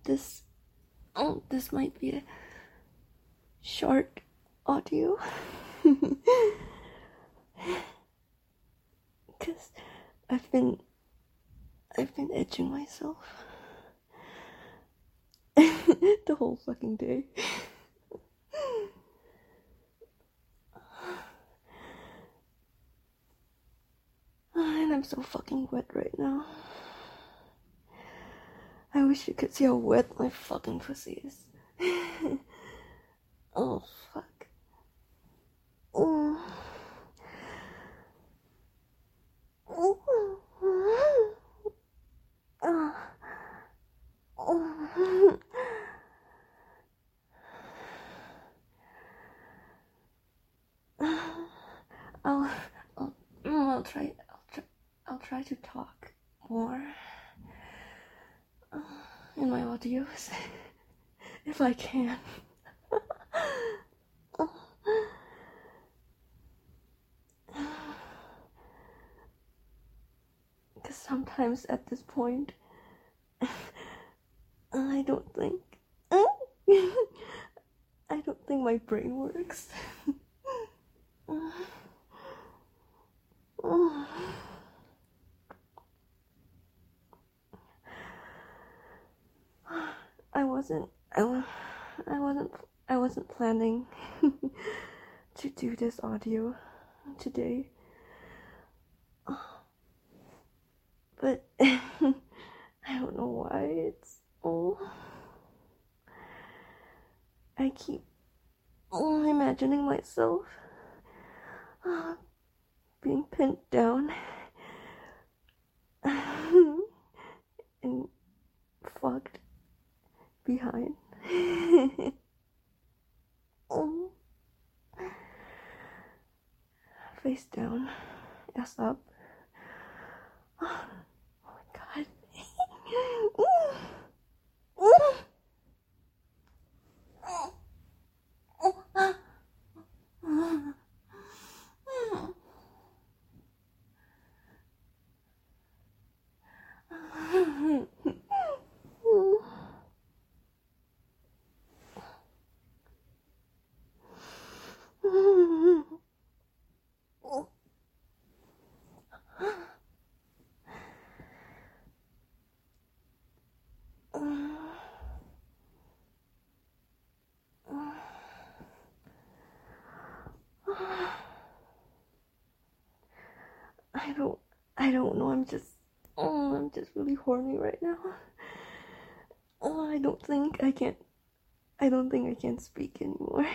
this this might be a short audio. Because I've been itching myself the whole fucking day. And I'm so fucking wet right now. I wish you could see how wet my fucking pussy is. Oh, fuck. Oh. I'll try to talk more in my audios if I can. Because sometimes at this point, I don't think my brain works. I wasn't planning to do this audio today. But I don't know why I keep imagining myself being pinned down and fucked behind. Face down, ass up. Oh my god. I don't know, I'm just really horny right now. I don't think I can speak anymore.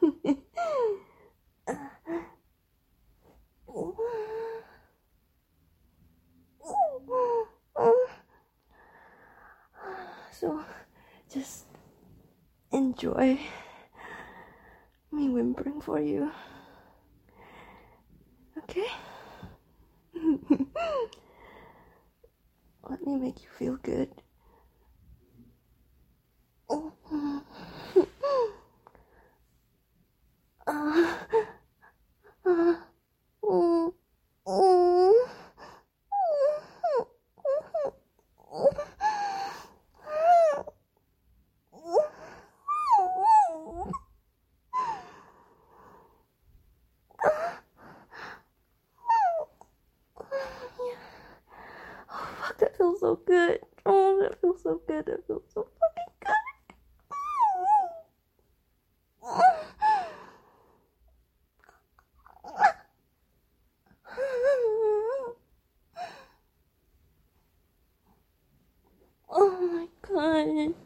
So just enjoy me whimpering for you. Okay? Let me make you feel good. That feels so good. Oh, that feels so good. That feels so fucking good. Oh my god.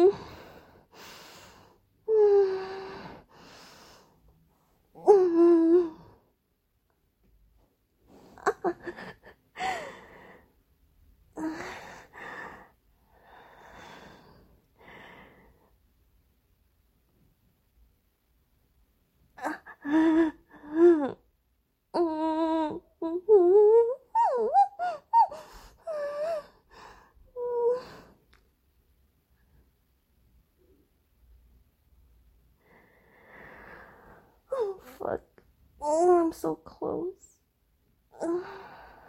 Oh fuck. Oh, I'm so close. Oh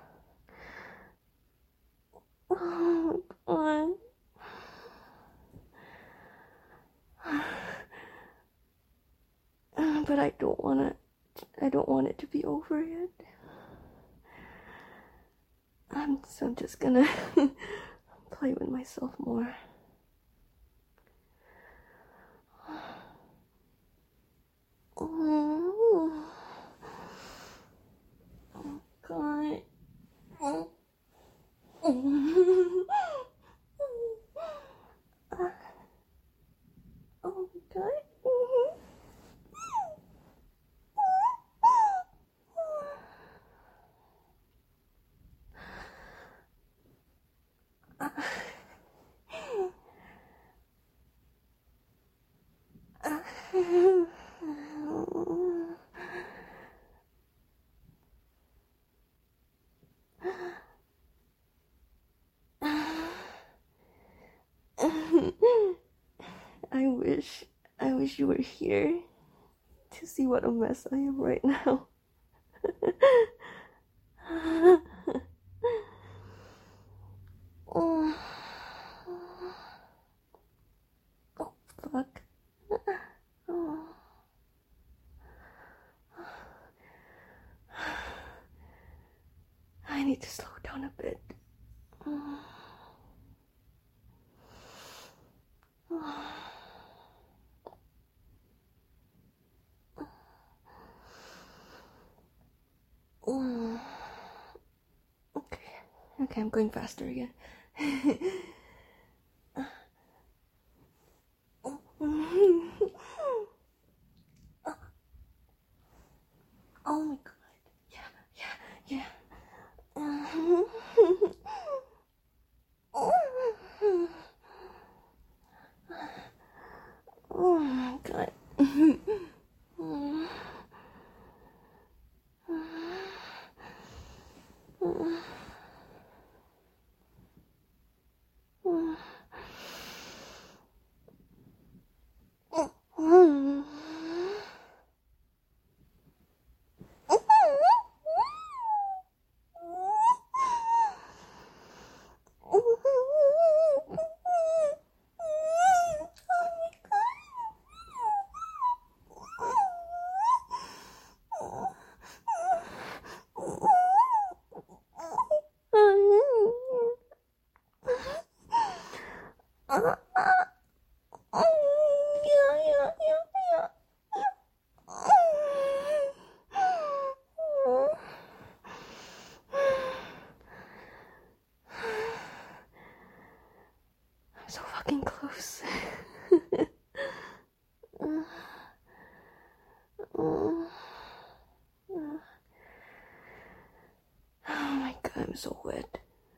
my god. But I don't want it to be over yet. I'm just gonna play with myself more. Oh God. Oh God. I wish you were here to see what a mess I am right now. Oh, fuck. Oh. I need to slow down a bit. Okay, I'm going faster again. Oh my God. Yeah. Oh my God. I'm so fucking close. Oh my God, I'm so wet.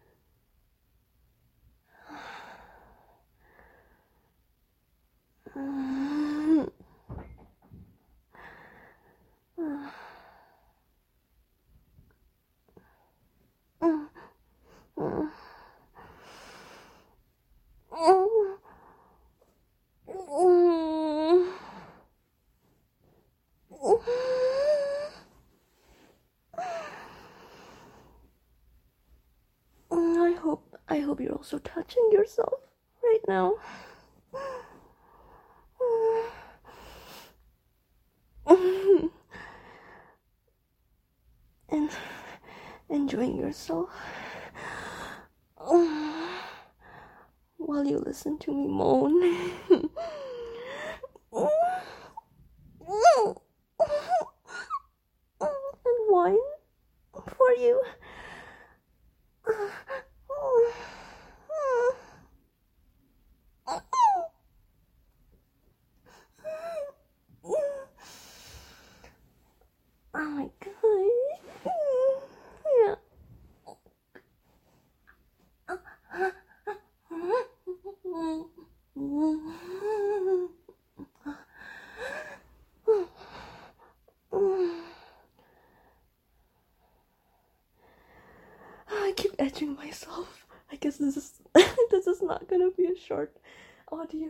I hope you're also touching yourself right now. And enjoying yourself while you listen to me moan. And whine for you. Oh my God. Yeah. I keep edging myself. I guess this is this is not gonna be a short audio.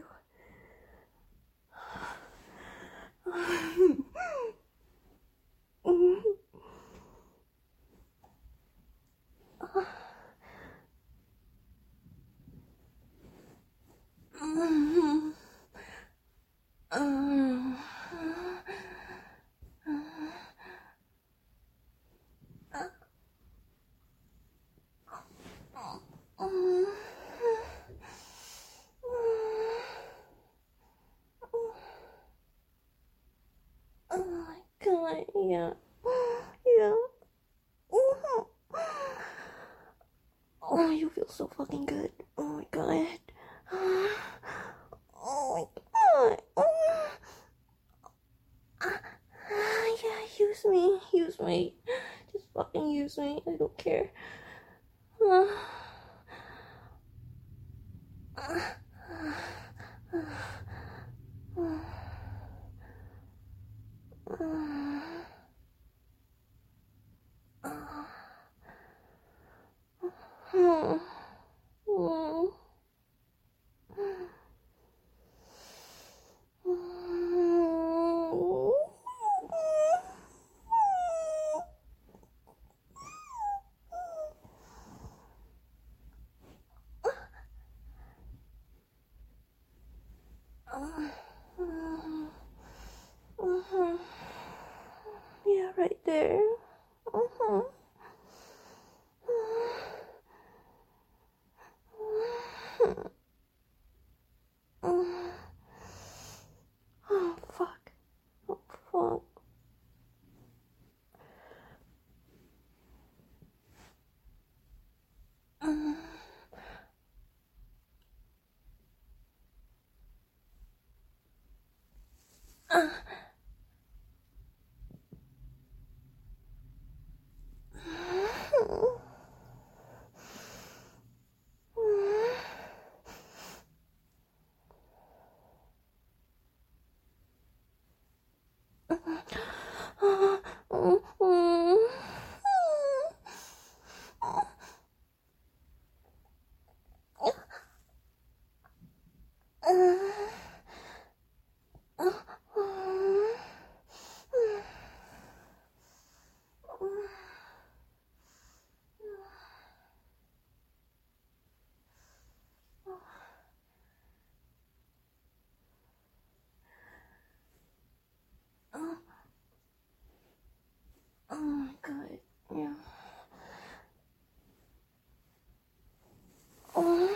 god, yeah. Yeah. Oh, you feel so fucking good. Oh my god. Oh my god. Yeah, use me. Use me. Just fucking use me. I don't care. Yeah, right there. Oh, fuck. Oh, fuck. Oh my god, yeah. Oh,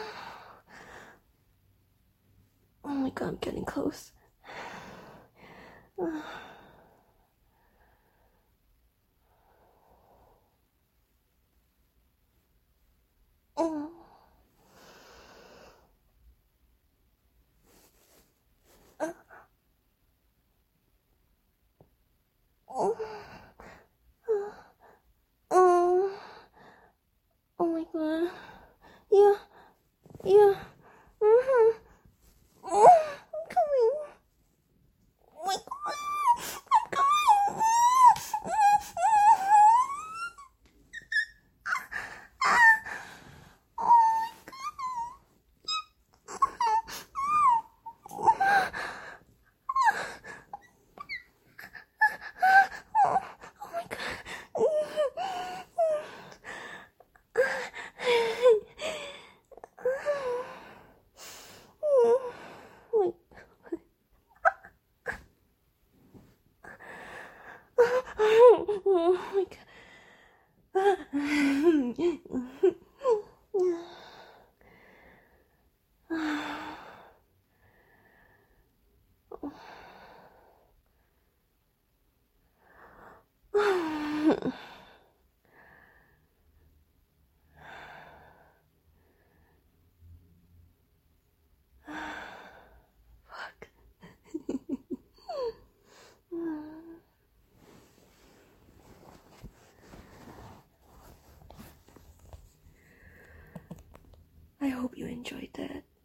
oh my god, I'm getting close. Oh. Oh. Oh. Oh my god. Yeah. Yeah. Oh, I'm coming. Oh my god. I'm coming. Oh my god. Like, oh my god. Fuck. I hope you enjoyed that.